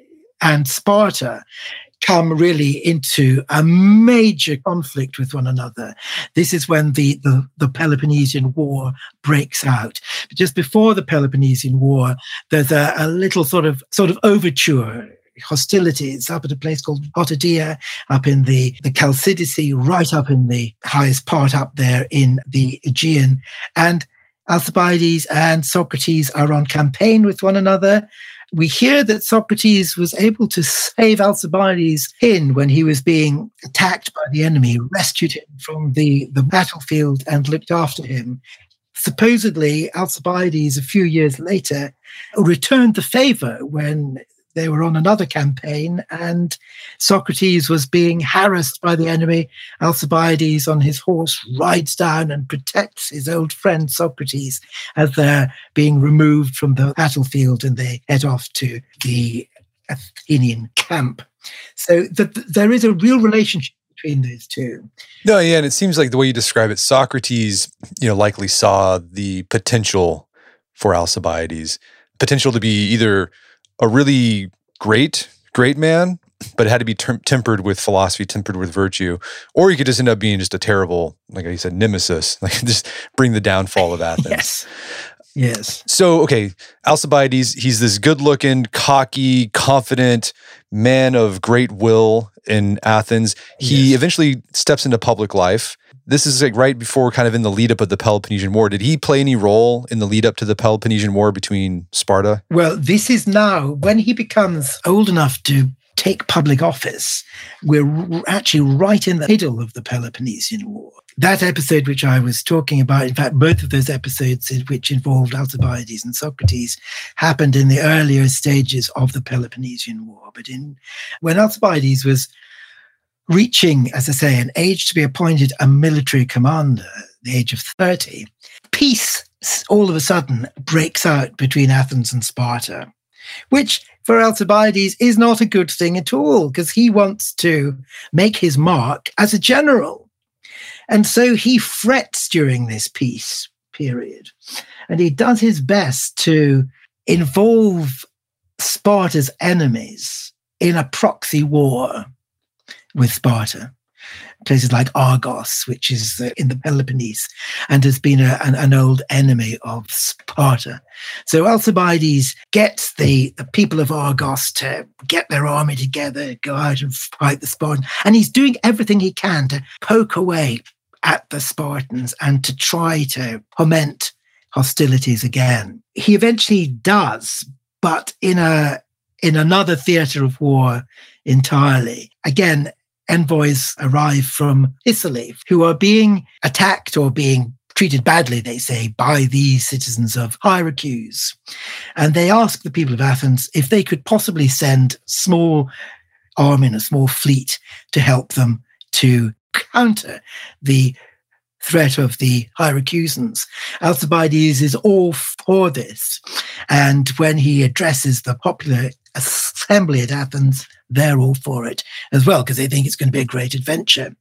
and Sparta come really into a major conflict with one another. This is when the, the, the Peloponnesian War breaks out. But just before the Peloponnesian War, there's a, a little sort of sort of overture, hostilities up at a place called Potidaea, up in the, the Chalcidice, right up in the highest part up there in the Aegean. And Alcibiades and Socrates are on campaign with one another. We hear that Socrates was able to save Alcibiades in when he was being attacked by the enemy, rescued him from the, the battlefield and looked after him. Supposedly, Alcibiades, a few years later, returned the favor when they were on another campaign and Socrates was being harassed by the enemy. Alcibiades on his horse rides down and protects his old friend Socrates as they're being removed from the battlefield and they head off to the Athenian camp. So the, the, there is a real relationship between those two. No, yeah, and it seems like the way you describe it, Socrates, you know, likely saw the potential for Alcibiades, potential to be either a really great, great man, but it had to be ter- tempered with philosophy, tempered with virtue, or you could just end up being just a terrible, like I said, nemesis, like just bring the downfall of Athens. Yes. Yes. So, okay, Alcibiades, he's this good-looking, cocky, confident man of great will in Athens. He yes. eventually steps into public life. This is like right before kind of in the lead up of the Peloponnesian War. Did he play any role in the lead up to the Peloponnesian War between Sparta? Well, this is now when he becomes old enough to take public office. We're actually right in the middle of the Peloponnesian War. That episode which I was talking about, in fact, both of those episodes which involved Alcibiades and Socrates happened in the earlier stages of the Peloponnesian War. But in when Alcibiades was reaching, as I say, an age to be appointed a military commander, the age of thirty, peace all of a sudden breaks out between Athens and Sparta, which for Alcibiades is not a good thing at all, because he wants to make his mark as a general. And so he frets during this peace period, and he does his best to involve Sparta's enemies in a proxy war with Sparta. Places like Argos, which is in the Peloponnese, and has been a, an, an old enemy of Sparta. So Alcibiades gets the, the people of Argos to get their army together, go out and fight the Spartans. And he's doing everything he can to poke away at the Spartans and to try to foment hostilities again. He eventually does, but in a in another theatre of war entirely. Again, envoys arrive from Sicily who are being attacked or being treated badly, they say, by these citizens of Syracuse. And they ask the people of Athens if they could possibly send small army and a small fleet to help them to counter the threat of the Syracusans. Alcibiades is all for this. And when he addresses the popular assembly at Athens, they're all for it as well, because they think it's going to be a great adventure.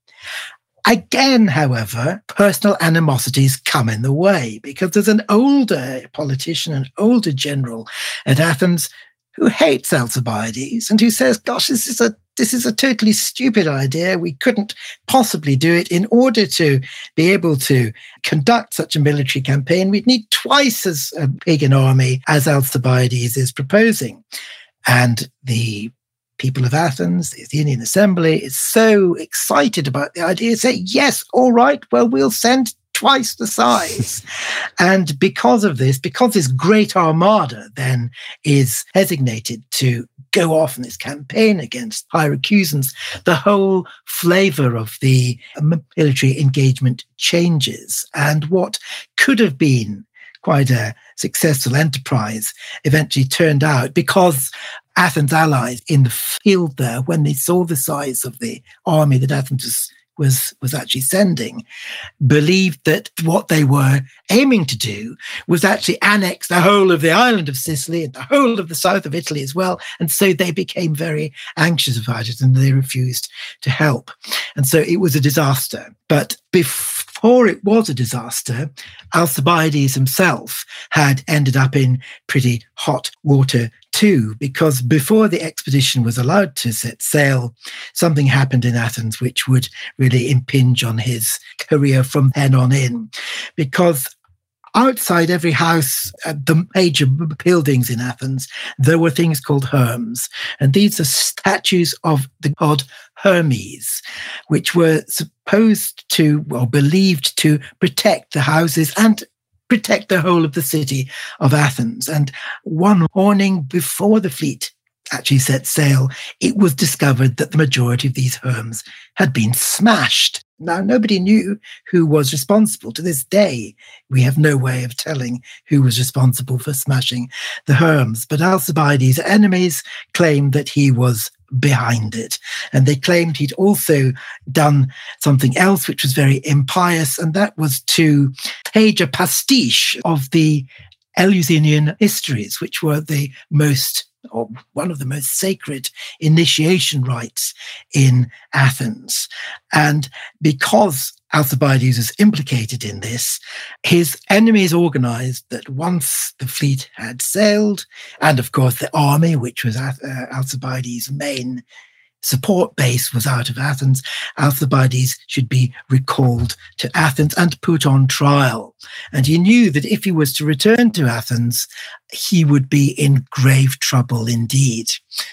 Again, however, personal animosities come in the way, because there's an older politician, an older general at Athens who hates Alcibiades and who says, gosh, this is a this is a totally stupid idea. We couldn't possibly do it. In order to be able to conduct such a military campaign, we'd need twice as big an army as Alcibiades is proposing. And the people of Athens, the Athenian assembly, is so excited about the idea, say, yes, all right, well, we'll send twice the size. And because of this, because this great armada then is designated to go off in this campaign against Syracusans, the whole flavor of the military engagement changes. And what could have been quite a successful enterprise eventually turned out, because Athens' allies in the field there, when they saw the size of the army that Athens was was was actually sending, believed that what they were aiming to do was actually annex the whole of the island of Sicily and the whole of the south of Italy as well. And so they became very anxious about it and they refused to help. And so it was a disaster. But before it was a disaster, Alcibiades himself had ended up in pretty hot water too, because before the expedition was allowed to set sail, something happened in Athens which would really impinge on his career from then on in. Because outside every house, uh, the major buildings in Athens, there were things called herms. And these are statues of the god Hermes, which were supposed to, or believed to, protect the houses and protect the whole of the city of Athens. And one morning before the fleet actually set sail, it was discovered that the majority of these herms had been smashed. Now, nobody knew who was responsible. To this day, we have no way of telling who was responsible for smashing the herms. But Alcibiades' enemies claimed that he was behind it. And they claimed he'd also done something else which was very impious, and that was to page a pastiche of the Eleusinian histories, which were the most, or one of the most sacred initiation rites in Athens. And because Alcibiades was implicated in this, his enemies organized that once the fleet had sailed, and of course the army, which was uh, Alcibiades' main support base, was out of Athens, Alcibiades should be recalled to Athens and put on trial. And he knew that if he was to return to Athens, he would be in grave trouble indeed.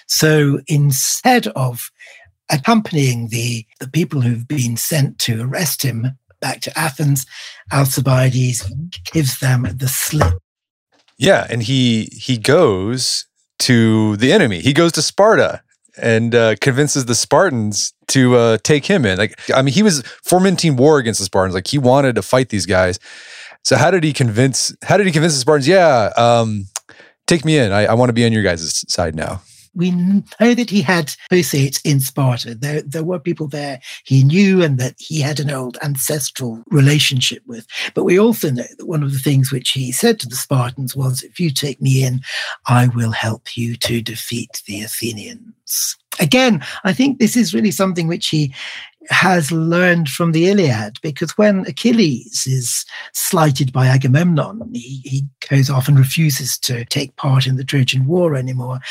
So instead of accompanying the, the people who've been sent to arrest him back to Athens, Alcibiades gives them the slip. Yeah, and he he goes to the enemy. He goes to Sparta and uh, convinces the Spartans to uh, take him in. Like, I mean, he was fomenting war against the Spartans. Like, he wanted to fight these guys. So how did he convince? How did he convince the Spartans? Yeah, um, take me in. I, I want to be on your guys' side now. we know that he had associates in Sparta. There, there were people there he knew and that he had an old ancestral relationship with. But we also know that one of the things which he said to the Spartans was, if you take me in, I will help you to defeat the Athenians. Again, I think this is really something which he has learned from the Iliad, because when Achilles is slighted by Agamemnon, he, he goes off and refuses to take part in the Trojan War anymore.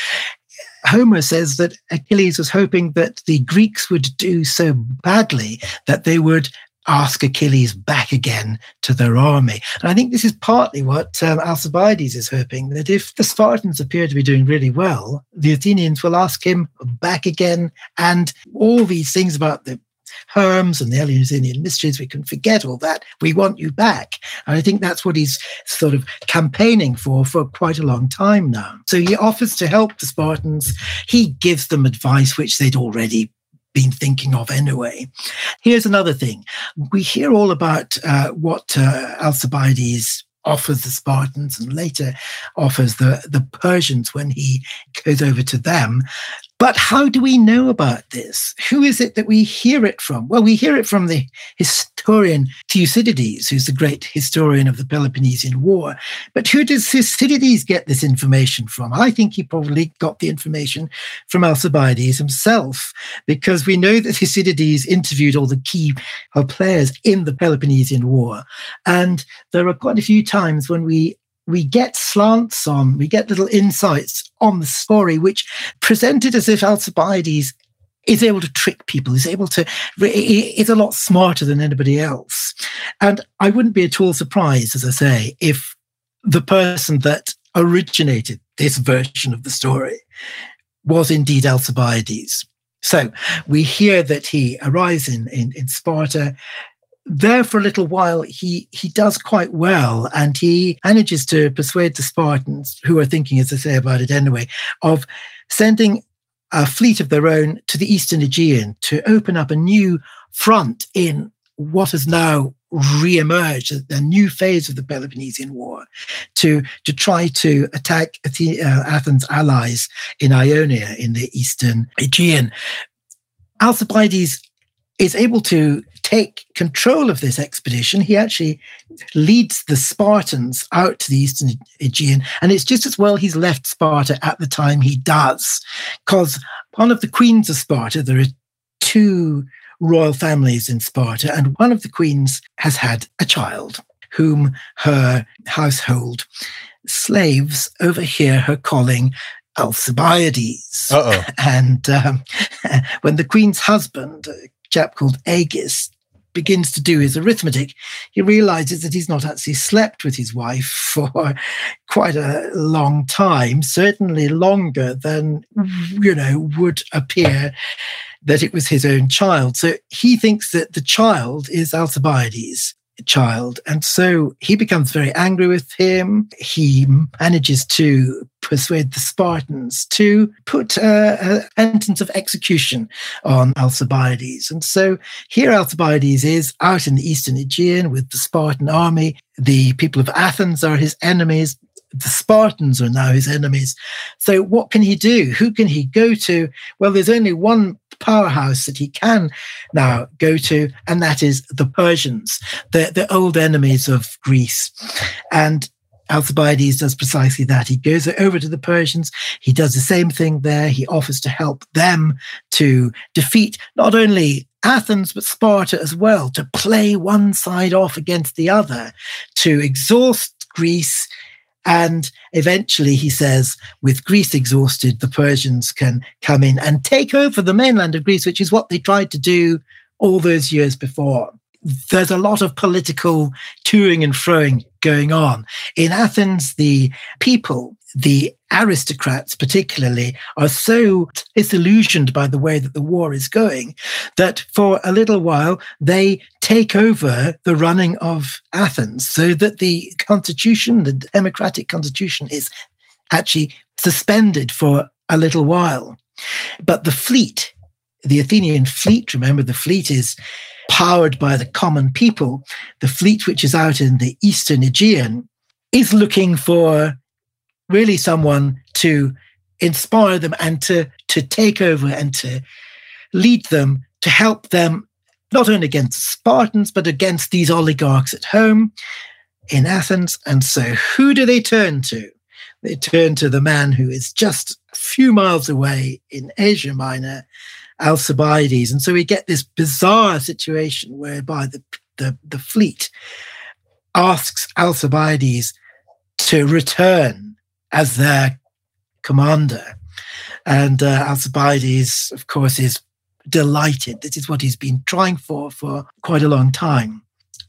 Homer says that Achilles was hoping that the Greeks would do so badly that they would ask Achilles back again to their army. And I think this is partly what um, Alcibiades is hoping, that if the Spartans appear to be doing really well, the Athenians will ask him back again. And all these things about the Herms and the Eleusinian mysteries, we can forget all that. We want you back. And I think that's what he's sort of campaigning for for quite a long time now. So he offers to help the Spartans. He gives them advice which they'd already been thinking of anyway. Here's another thing. We hear all about uh, what uh, Alcibiades offers the Spartans and later offers the, the Persians when he goes over to them. But how do we know about this? Who is it that we hear it from? Well, we hear it from the historian Thucydides, who's the great historian of the Peloponnesian War. But who does Thucydides get this information from? I think he probably got the information from Alcibiades himself, because we know that Thucydides interviewed all the key players in the Peloponnesian War. And there are quite a few times when we we get slants on, we get little insights on the story, which presented as if Alcibiades is able to trick people, is able to, is a lot smarter than anybody else. And I wouldn't be at all surprised, as I say, if the person that originated this version of the story was indeed Alcibiades. So we hear that he arrives in, in, in Sparta. There for a little while, he he does quite well, and he manages to persuade the Spartans, who are thinking, as I say about it anyway, of sending a fleet of their own to the Eastern Aegean to open up a new front in what has now re-emerged, a new phase of the Peloponnesian War, to, to try to attack Athens' allies in Ionia in the Eastern Aegean. Alcibiades is able to take control of this expedition. He actually leads the Spartans out to the Eastern Aegean, and it's just as well he's left Sparta at the time he does, because one of the queens of Sparta, there are two royal families in Sparta, and one of the queens has had a child whom her household slaves overhear her calling Alcibiades. Uh-oh. And um, when the queen's husband, a chap called Agis, begins to do his arithmetic, he realizes that he's not actually slept with his wife for quite a long time, certainly longer than, you know, would appear that it was his own child. So he thinks that the child is Alcibiades' child. And so he becomes very angry with him. He manages to persuade the Spartans to put uh, a sentence of execution on Alcibiades. And so here Alcibiades is out in the Eastern Aegean with the Spartan army. The people of Athens are his enemies. The Spartans are now his enemies. So what can he do? Who can he go to? Well, there's only one powerhouse that he can now go to, and that is the Persians, the, the old enemies of Greece. And Alcibiades does precisely that. He goes over to the Persians. He does the same thing there. He offers to help them to defeat not only Athens, but Sparta as well, to play one side off against the other, to exhaust Greece. And eventually, he says, with Greece exhausted, the Persians can come in and take over the mainland of Greece, which is what they tried to do all those years before. There's a lot of political toing and froing going on. In Athens, the people, the aristocrats particularly, are so disillusioned by the way that the war is going that for a little while they take over the running of Athens, so that the constitution, the democratic constitution, is actually suspended for a little while. But the fleet, the Athenian fleet, remember the fleet is powered by the common people, the fleet which is out in the Eastern Aegean is looking for really someone to inspire them and to, to take over and to lead them, to help them not only against the Spartans, but against these oligarchs at home in Athens. And so who do they turn to? They turn to the man who is just a few miles away in Asia Minor, Alcibiades. And so we get this bizarre situation whereby the, the, the fleet asks Alcibiades to return as their commander. And uh, Alcibiades, of course, is delighted. This is what he's been trying for for quite a long time.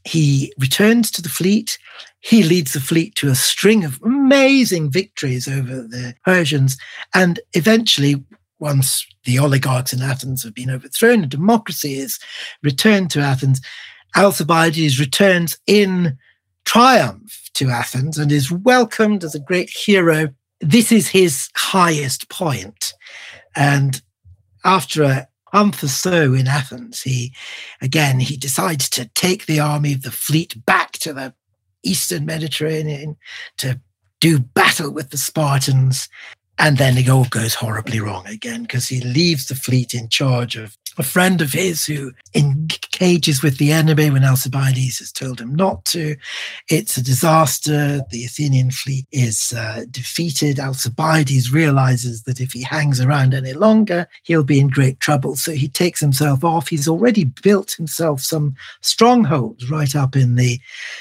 He returns to the fleet. He leads the fleet to a string of amazing victories over the Persians. And eventually, once the oligarchs in Athens have been overthrown and democracy is returned to Athens, Alcibiades returns in triumph to Athens and is welcomed as a great hero. This is his highest point. And after a month or so in Athens, he, again, he decides to take the army of the fleet back to the Eastern Mediterranean to do battle with the Spartans. And then it all goes horribly wrong again because he leaves the fleet in charge of a friend of his who engages with the enemy when Alcibiades has told him not to. It's a disaster. The Athenian fleet is uh, defeated. Alcibiades realizes that if he hangs around any longer, he'll be in great trouble. So he takes himself off. He's already built himself some strongholds right up in the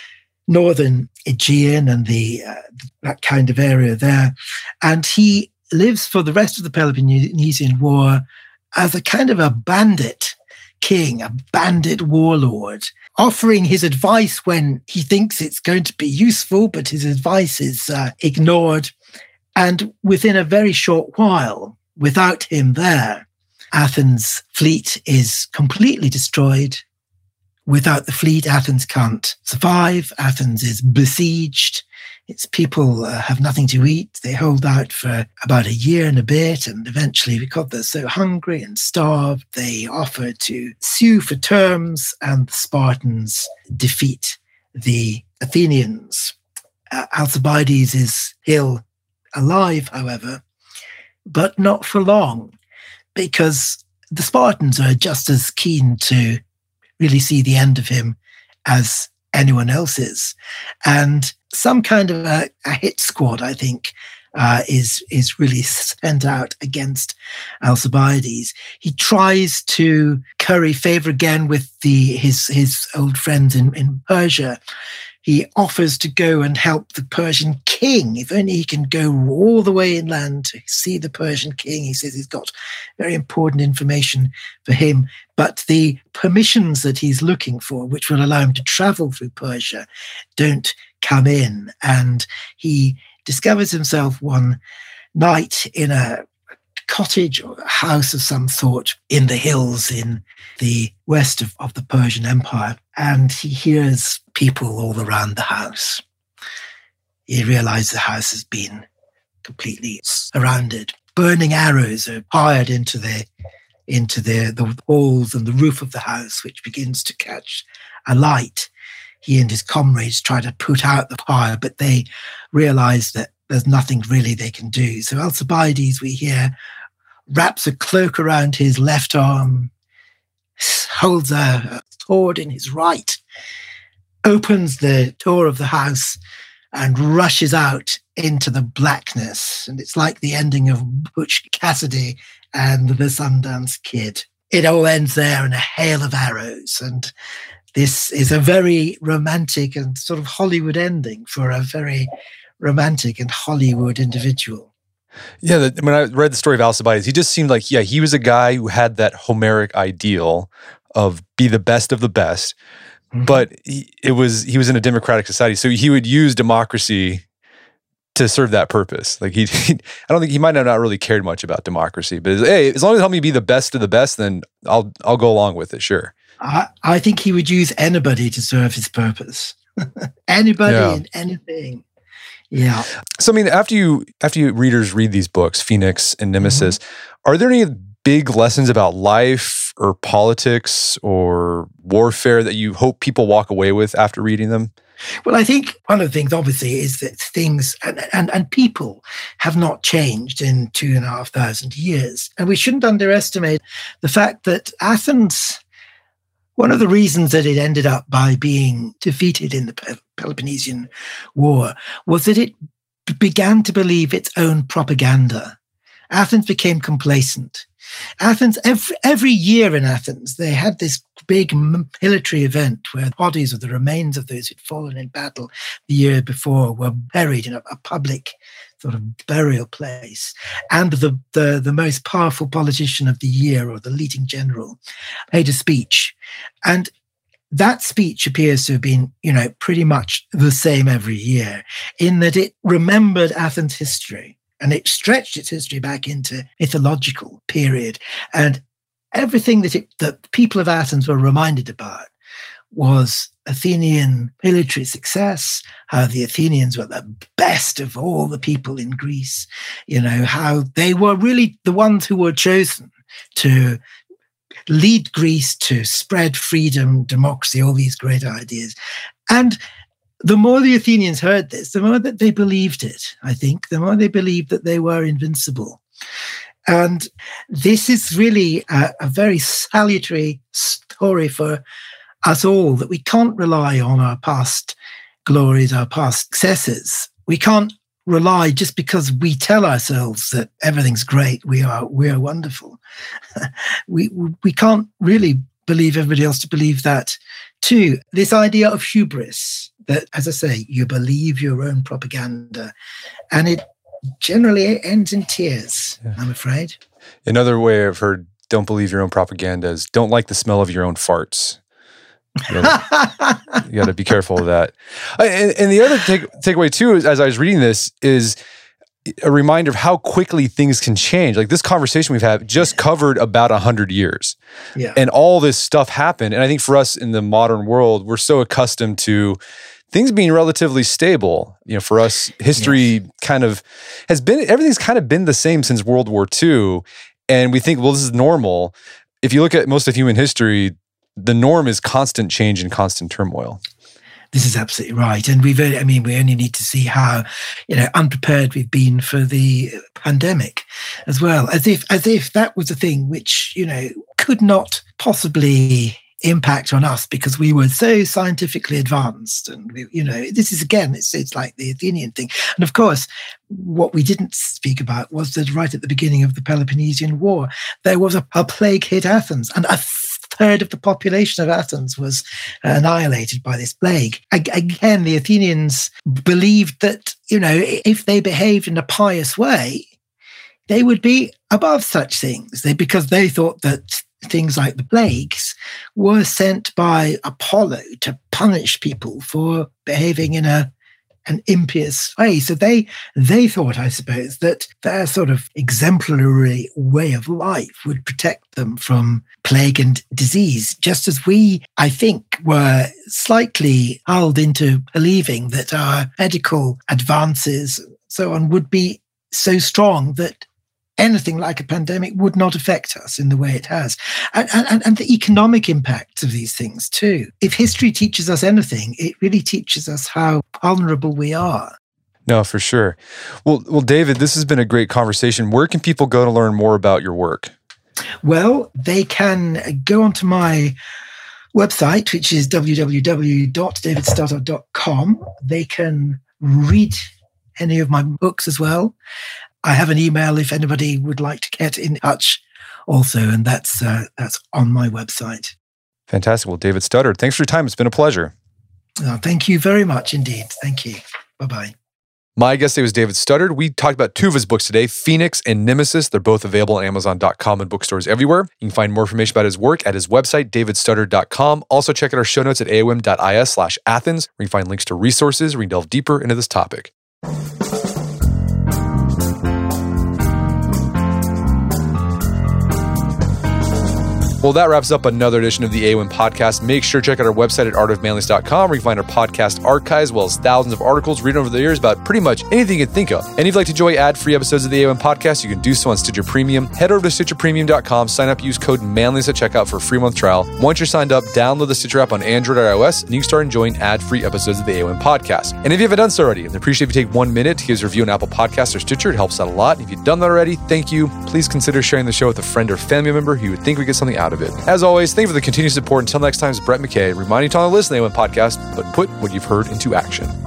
northern Aegean and the uh, that kind of area there. And he lives for the rest of the Peloponnesian War as a kind of a bandit king, a bandit warlord, offering his advice when he thinks it's going to be useful, but his advice is uh, ignored. And within a very short while, without him there, Athens' fleet is completely destroyed. Without the fleet, Athens can't survive. Athens is besieged. Its people uh, have nothing to eat. They hold out for about a year and a bit, and eventually, because they're so hungry and starved, they offer to sue for terms, and the Spartans defeat the Athenians. Uh, Alcibiades is still alive, however, but not for long, because the Spartans are just as keen to really see the end of him as anyone else is. And some kind of a, a hit squad, I think, uh, is is really sent out against Alcibiades. He tries to curry favor again with the his his old friends in, in Persia. He offers to go and help the Persian king, if only he can go all the way inland to see the Persian king. He says he's got very important information for him. But the permissions that he's looking for, which will allow him to travel through Persia, don't come in. And he discovers himself one night in a cottage or a house of some sort in the hills in the west of, of the Persian Empire. And he hears people all around the house. He realizes the house has been completely surrounded. Burning arrows are fired into the into the, the walls and the roof of the house, which begins to catch alight. He and his comrades try to put out the fire, but they realize that there's nothing really they can do. So Alcibiades, we hear, wraps a cloak around his left arm, holds a sword in his right, opens the door of the house and rushes out into the blackness. And it's like the ending of Butch Cassidy and the Sundance Kid. It all ends there in a hail of arrows. And this is a very romantic and sort of Hollywood ending for a very romantic and Hollywood individual. Yeah, the, when I read the story of Alcibiades, he just seemed like, yeah, he was a guy who had that Homeric ideal of be the best of the best. Mm-hmm. But he, it was he was in a democratic society, so he would use democracy to serve that purpose. Like he, he I don't think he might have not really cared much about democracy, but hey, as long as it helped me be the best of the best, then I'll I'll go along with it. Sure. I, I think he would use anybody to serve his purpose. Anybody yeah. and anything. Yeah. So I mean, after you after you readers read these books, Phoenix and Nemesis, mm-hmm. are there any big lessons about life or politics or warfare that you hope people walk away with after reading them? Well, I think one of the things, obviously, is that things and, and, and people have not changed in two and a half thousand years. And we shouldn't underestimate the fact that Athens, one of the reasons that it ended up by being defeated in the Peloponnesian War was that it began to believe its own propaganda. Athens became complacent. Athens, every, every year in Athens, they had this big military event where bodies of the remains of those who'd fallen in battle the year before were buried in a, a public sort of burial place. And the, the, the most powerful politician of the year, or the leading general, made a speech. And that speech appears to have been, you know, pretty much the same every year, in that it remembered Athens' history. And it stretched its history back into mythological period. And everything that, it, that the people of Athens were reminded about was Athenian military success, how the Athenians were the best of all the people in Greece, you know, how they were really the ones who were chosen to lead Greece, to spread freedom, democracy, all these great ideas. And the more the Athenians heard this, the more that they believed it, I think, the more they believed that they were invincible. And this is really a, a very salutary story for us all, that we can't rely on our past glories, our past successes. We can't rely just because we tell ourselves that everything's great, we are we are wonderful. we we can't really believe everybody else to believe that too. This idea of hubris, that, as I say, you believe your own propaganda, and it generally ends in tears, yeah. I'm afraid. Another way I've heard don't believe your own propaganda is don't like the smell of your own farts. You gotta, you gotta be careful of that. And, and the other take, takeaway too, is, as I was reading this, is a reminder of how quickly things can change. Like this conversation we've had just covered about a hundred years, yeah. and all this stuff happened. And I think for us in the modern world, we're so accustomed to things being relatively stable. You know, for us, history yes. kind of has been, everything's kind of been the same since World War Two. And we think, well, this is normal. If you look at most of human history, the norm is constant change and constant turmoil. This is absolutely right. And we've, I mean, we only need to see how, you know, unprepared we've been for the pandemic as well. As if, as if that was a thing which, you know, could not possibly impact on us because we were so scientifically advanced. And, we, you know, this is, again, it's, it's like the Athenian thing. And of course, what we didn't speak about was that right at the beginning of the Peloponnesian War, there was a, a plague hit Athens, and a third of the population of Athens was annihilated by this plague. Again, the Athenians believed that, you know, if they behaved in a pious way, they would be above such things, they, because they thought that things like the plagues were sent by Apollo to punish people for behaving in a an impious way. So they they thought, I suppose, that their sort of exemplary way of life would protect them from plague and disease, just as we, I think, were slightly lulled into believing that our medical advances and so on would be so strong that anything like a pandemic would not affect us in the way it has. And, and, and the economic impacts of these things too. If history teaches us anything, it really teaches us how vulnerable we are. No, for sure. Well, well, David, this has been a great conversation. Where can people go to learn more about your work? Well, they can go onto my website, which is w w w dot david studdard dot com. They can read any of my books as well. I have an email if anybody would like to get in touch also, and that's uh, that's on my website. Fantastic. Well, David Studdard, thanks for your time. It's been a pleasure. Oh, thank you very much indeed. Thank you. Bye-bye. My guest today was David Studdard. We talked about two of his books today, Phoenix and Nemesis. They're both available on amazon dot com and bookstores everywhere. You can find more information about his work at his website, david studdard dot com. Also, check out our show notes at a o m dot i s slash Athens, where you can find links to resources where you can delve deeper into this topic. Well, that wraps up another edition of the A O M Podcast. Make sure to check out our website at art of manliness dot com where you can find our podcast archives as well as thousands of articles written over the years about pretty much anything you can think of. And if you'd like to enjoy ad-free episodes of the A O M Podcast, you can do so on Stitcher Premium. Head over to stitcher premium dot com, sign up, use code manliness at checkout for a free month trial. Once you're signed up, download the Stitcher app on Android or iOS, and you can start enjoying ad-free episodes of the A O M Podcast. And if you haven't done so already, I'd appreciate if you take one minute to give us a review on Apple Podcasts or Stitcher. It helps out a lot. If you've done that already, thank you. Please consider sharing the show with a friend or family member who you would think would get something out of it. As always, thank you for the continued support. Until next time, it's Brett McKay, reminding you to listen to the A O M Podcast, but put what you've heard into action.